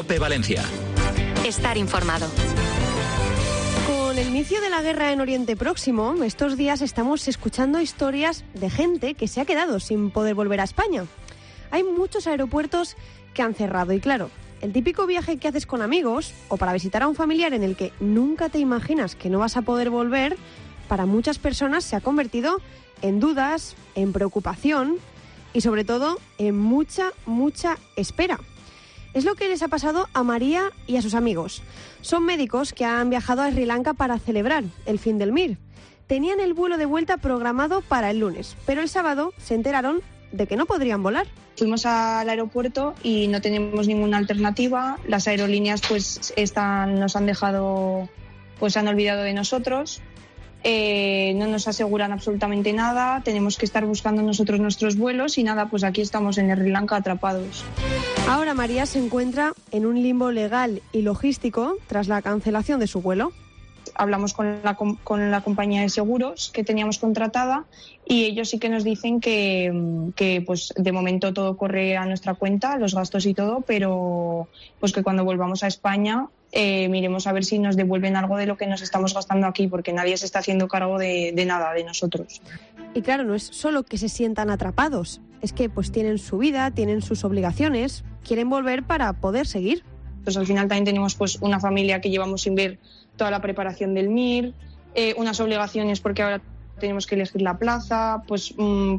COPE Valencia. Estar informado. Con el inicio de la guerra en Oriente Próximo, estos días estamos escuchando historias de gente que se ha quedado sin poder volver a España. Hay muchos aeropuertos que han cerrado y claro, el típico viaje que haces con amigos o para visitar a un familiar en el que nunca te imaginas que no vas a poder volver, para muchas personas se ha convertido en dudas, en preocupación y sobre todo en mucha espera. Es lo que les ha pasado a María y a sus amigos. Son médicos que han viajado a Sri Lanka para celebrar el fin del MIR. Tenían el vuelo de vuelta programado para el lunes, pero el sábado se enteraron de que no podrían volar. Fuimos al aeropuerto y no tenemos ninguna alternativa. Las aerolíneas nos han dejado, se han olvidado de nosotros. No nos aseguran absolutamente nada, tenemos que estar buscando nosotros nuestros vuelos y nada, pues aquí estamos en Sri Lanka atrapados. Ahora María se encuentra en un limbo legal y logístico tras la cancelación de su vuelo. Hablamos con la compañía de seguros que teníamos contratada y ellos sí que nos dicen que pues de momento todo corre a nuestra cuenta, los gastos y todo, pero pues que cuando volvamos a España miremos a ver si nos devuelven algo de lo que nos estamos gastando aquí, porque nadie se está haciendo cargo de nada de nosotros. Y claro, no es solo que se sientan atrapados, es que pues tienen su vida, tienen sus obligaciones, quieren volver para poder seguir. Pues al final también tenemos pues una familia que llevamos sin ver toda la preparación del MIR, unas obligaciones porque ahora tenemos que elegir la plaza, pues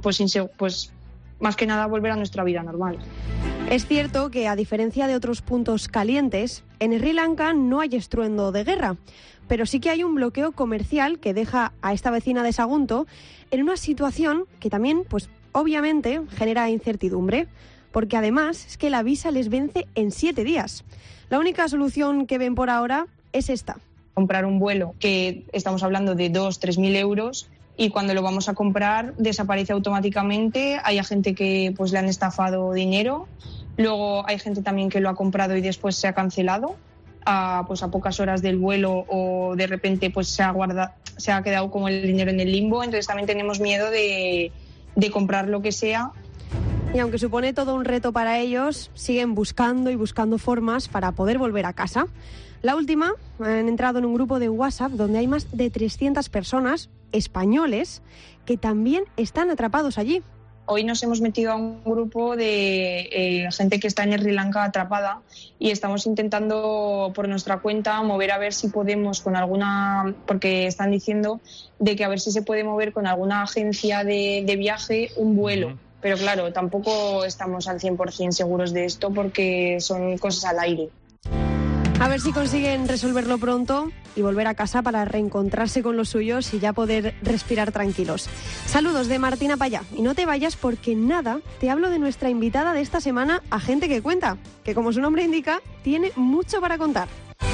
más que nada volver a nuestra vida normal. Es cierto que, a diferencia de otros puntos calientes, en Sri Lanka no hay estruendo de guerra, pero sí que hay un bloqueo comercial que deja a esta vecina de Sagunto en una situación que también, pues obviamente, genera incertidumbre, porque además es que la visa les vence en 7 días. La única solución que ven por ahora es esta. Comprar un vuelo que estamos hablando de 2.000-3.000 euros y cuando lo vamos a comprar desaparece automáticamente. Hay gente que pues le han estafado dinero, luego hay gente también que lo ha comprado y después se ha cancelado a pocas horas del vuelo o de repente pues se ha quedado como el dinero en el limbo. Entonces también tenemos miedo de comprar lo que sea. Y aunque supone todo un reto para ellos, siguen buscando formas para poder volver a casa. La última, han entrado en un grupo de WhatsApp donde hay más de 300 personas españoles que también están atrapados allí. Hoy nos hemos metido a un grupo de gente que está en Sri Lanka atrapada y estamos intentando por nuestra cuenta mover a ver si podemos con alguna, porque están diciendo de que a ver si se puede mover con alguna agencia de viaje un vuelo. Pero claro, tampoco estamos al 100% seguros de esto porque son cosas al aire. A ver si consiguen resolverlo pronto y volver a casa para reencontrarse con los suyos y ya poder respirar tranquilos. Saludos de Martina Payá. Y no te vayas porque nada, te hablo de nuestra invitada de esta semana a Gente que Cuenta, que como su nombre indica, tiene mucho para contar.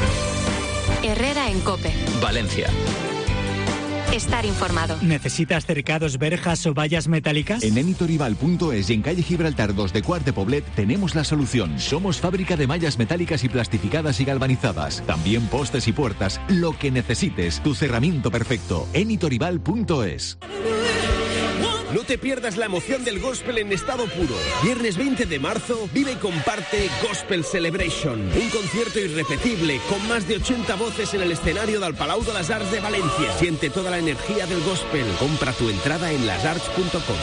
Herrera en COPE. Valencia. Estar informado. ¿Necesitas cercados, verjas o vallas metálicas? En enitorival.es y en calle Gibraltar 2 de Quart de Poblet tenemos la solución. Somos fábrica de mallas metálicas y plastificadas y galvanizadas. También postes y puertas. Lo que necesites. Tu cerramiento perfecto. enitorival.es. No te pierdas la emoción del gospel en estado puro. Viernes 20 de marzo, vive y comparte Gospel Celebration. Un concierto irrepetible con más de 80 voces en el escenario del Palau de les Arts de Valencia. Siente toda la energía del gospel. Compra tu entrada en lasarts.com.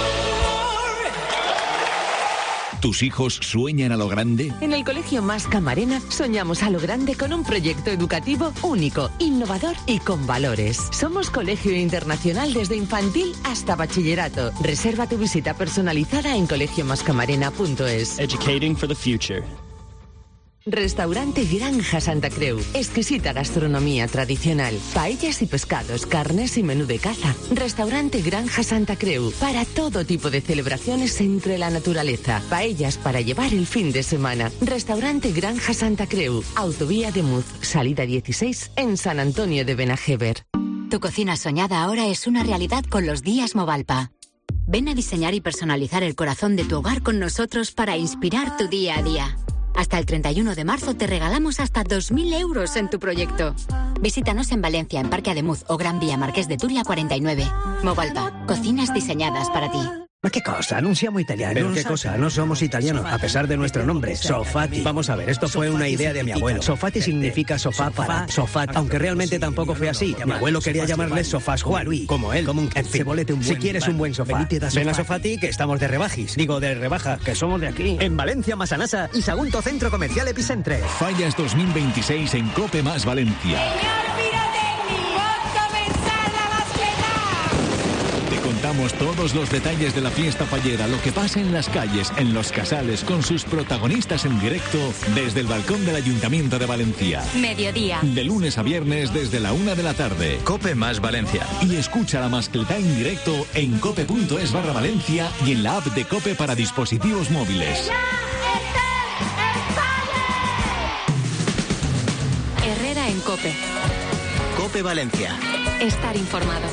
¿Tus hijos sueñan a lo grande? En el Colegio Mas Camarena soñamos a lo grande con un proyecto educativo único, innovador y con valores. Somos colegio internacional desde infantil hasta bachillerato. Reserva tu visita personalizada en colegiomascamarena.es. Educating for the future. Restaurante Granja Santa Creu. Exquisita gastronomía tradicional. Paellas y pescados, carnes y menú de caza. Restaurante Granja Santa Creu. Para todo tipo de celebraciones entre la naturaleza. Paellas para llevar el fin de semana. Restaurante Granja Santa Creu. Autovía de Muz, salida 16 en San Antonio de Benajever. Tu cocina soñada ahora es una realidad con los días Movalpa. Ven a diseñar y personalizar el corazón de tu hogar con nosotros para inspirar tu día a día. Hasta el 31 de marzo te regalamos hasta 2.000 euros en tu proyecto. Visítanos en Valencia, en Parque Ademuz o Gran Vía Marqués de Turia 49. Movalpa, cocinas diseñadas para ti. Ma che cosa? Non siamo italiani. ¿Pero qué cosa? No somos italianos, a pesar de nuestro nombre, Sofati. Vamos a ver, esto fue una idea de mi abuelo. Sofati significa sofá para Sofat, aunque realmente tampoco fue así. Mi abuelo quería llamarle Sofás Juan, como él. En fin, si quieres un buen sofá, ven a Sofati, que estamos de rebajis. Digo, de rebaja, que somos de aquí. En Valencia, Massanassa y Sagunto Centro Comercial Epicentre. Fallas 2026 en Cope Más Valencia. Contamos todos los detalles de la fiesta fallera, lo que pasa en las calles, en los casales, con sus protagonistas en directo desde el balcón del Ayuntamiento de Valencia. Mediodía. De lunes a viernes desde la 1 de la tarde. Cope Más Valencia. Y escucha la mascletá en directo en cope.es/Valencia y en la app de Cope para dispositivos móviles. Herrera en Cope. Cope Valencia. Estar informado.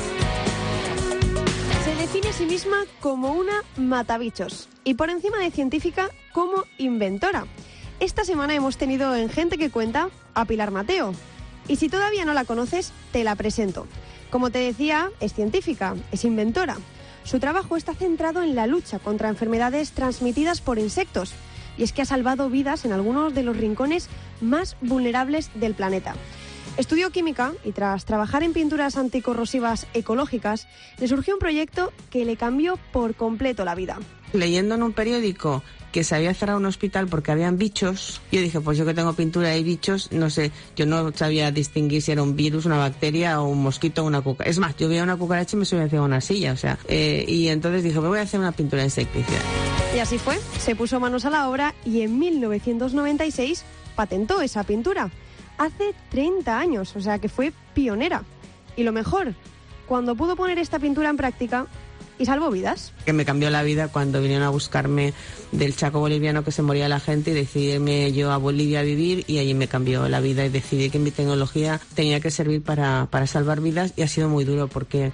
Se define a sí misma como una matabichos y por encima de científica como inventora. Esta semana hemos tenido en Gente que Cuenta a Pilar Mateo. Y si todavía no la conoces, te la presento. Como te decía, es científica, es inventora. Su trabajo está centrado en la lucha contra enfermedades transmitidas por insectos. Y es que ha salvado vidas en algunos de los rincones más vulnerables del planeta. Estudió química y tras trabajar en pinturas anticorrosivas ecológicas, le surgió un proyecto que le cambió por completo la vida. Leyendo en un periódico que se había cerrado un hospital porque habían bichos, yo dije, pues yo que tengo pintura y bichos, no sé, yo no sabía distinguir si era un virus, una bacteria o un mosquito o una cucaracha. Es más, yo veía una cucaracha y me subía hacia una silla, y entonces dije, me voy a hacer una pintura insecticida. Y así fue, se puso manos a la obra y en 1996 patentó esa pintura. Hace 30 años, o sea que fue pionera. Y lo mejor, cuando pudo poner esta pintura en práctica y salvó vidas. Que me cambió la vida cuando vinieron a buscarme del Chaco boliviano que se moría la gente y decidí irme yo a Bolivia a vivir y allí me cambió la vida y decidí que mi tecnología tenía que servir para salvar vidas y ha sido muy duro porque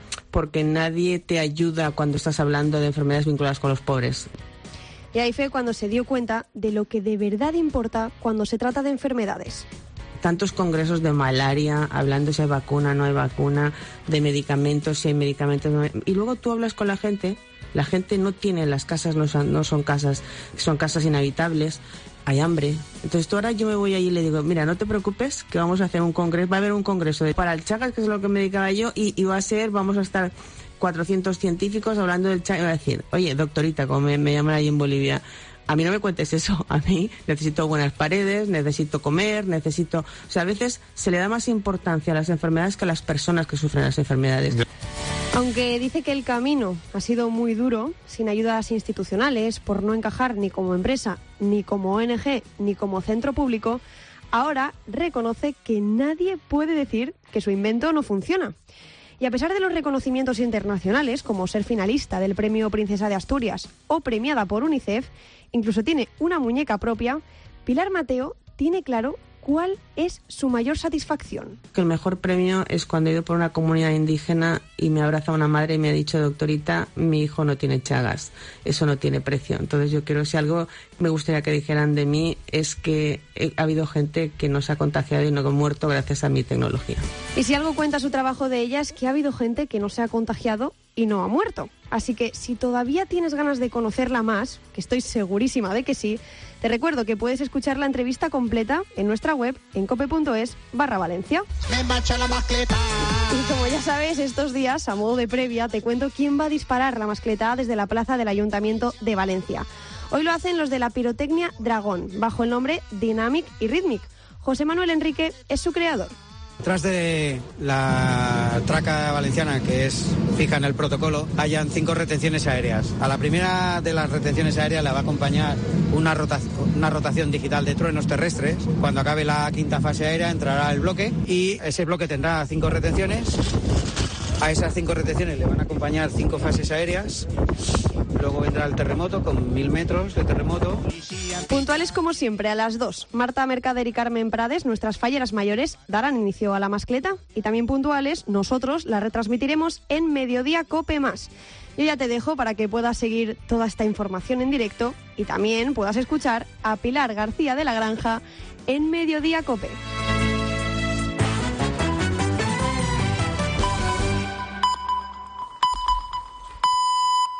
nadie te ayuda cuando estás hablando de enfermedades vinculadas con los pobres. Y ahí fue cuando se dio cuenta de lo que de verdad importa cuando se trata de enfermedades. Tantos congresos de malaria, hablando si hay vacuna, no hay vacuna, de medicamentos, si hay medicamentos, no hay... Y luego tú hablas con la gente no tiene, las casas no son casas, son casas inhabitables, hay hambre. Entonces tú ahora yo me voy allí y le digo, mira, no te preocupes, que vamos a hacer un congreso, va a haber un congreso para el Chagas, que es lo que me dedicaba yo, y vamos a estar 400 científicos hablando del Chagas, y va a decir, oye, doctorita, como me llaman allí en Bolivia, a mí no me cuentes eso, a mí necesito buenas paredes, necesito comer, O sea, a veces se le da más importancia a las enfermedades que a las personas que sufren las enfermedades. Aunque dice que el camino ha sido muy duro, sin ayudas institucionales, por no encajar ni como empresa, ni como ONG, ni como centro público, ahora reconoce que nadie puede decir que su invento no funciona. Y a pesar de los reconocimientos internacionales, como ser finalista del Premio Princesa de Asturias o premiada por UNICEF, incluso tiene una muñeca propia, Pilar Mateo tiene claro cuál es su mayor satisfacción. Que el mejor premio es cuando he ido por una comunidad indígena y me abraza una madre y me ha dicho, doctorita, mi hijo no tiene Chagas, eso no tiene precio. Entonces yo quiero, si algo me gustaría que dijeran de mí, es que ha habido gente que no se ha contagiado y no ha muerto gracias a mi tecnología. Y si algo cuenta su trabajo de ella es que ha habido gente que no se ha contagiado y no ha muerto. Así que si todavía tienes ganas de conocerla más, que estoy segurísima de que sí, te recuerdo que puedes escuchar la entrevista completa en nuestra web en cope.es/Valencia. Y como ya sabes, estos días, a modo de previa, te cuento quién va a disparar la mascletá desde la plaza del Ayuntamiento de Valencia. Hoy lo hacen los de la pirotecnia Dragón, bajo el nombre Dynamic y Rhythmic. José Manuel Enrique es su creador. Detrás de la traca valenciana, que es fija en el protocolo, hayan 5 retenciones aéreas. A la primera de las retenciones aéreas le va a acompañar una rotación digital de truenos terrestres. Cuando acabe la 5ª fase aérea entrará el bloque y ese bloque tendrá 5 retenciones. A esas 5 retenciones le van a acompañar 5 fases aéreas. Luego vendrá el terremoto con 1000 metros de terremoto. Puntuales como siempre a las 2. Marta Mercader y Carmen Prades, nuestras falleras mayores, darán inicio a la mascleta. Y también puntuales, nosotros la retransmitiremos en Mediodía Cope Más. Yo ya te dejo para que puedas seguir toda esta información en directo y también puedas escuchar a Pilar García de la Granja en Mediodía Cope.